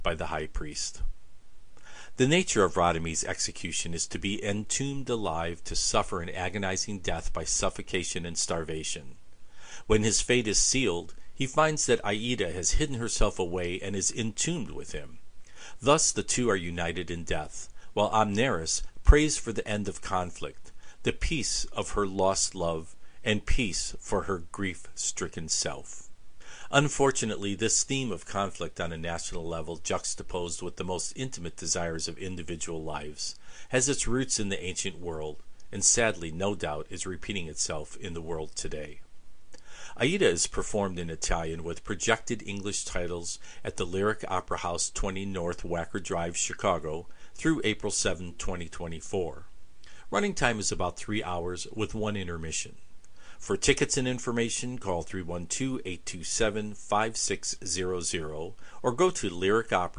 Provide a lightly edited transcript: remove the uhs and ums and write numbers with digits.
by the high priest. The nature of Radames' execution is to be entombed alive to suffer an agonizing death by suffocation and starvation. When his fate is sealed, he finds that Aida has hidden herself away and is entombed with him. Thus the two are united in death, while Amneris prays for the end of conflict, the peace of her lost love, and peace for her grief-stricken self. Unfortunately, this theme of conflict on a national level, juxtaposed with the most intimate desires of individual lives, has its roots in the ancient world, and sadly, no doubt, is repeating itself in the world today. Aida is performed in Italian with projected English titles at the Lyric Opera House, 20 North Wacker Drive, Chicago, through April 7, 2024. Running time is about 3 hours with one intermission. For tickets and information, call 312-827-5600 or go to lyricopera.com.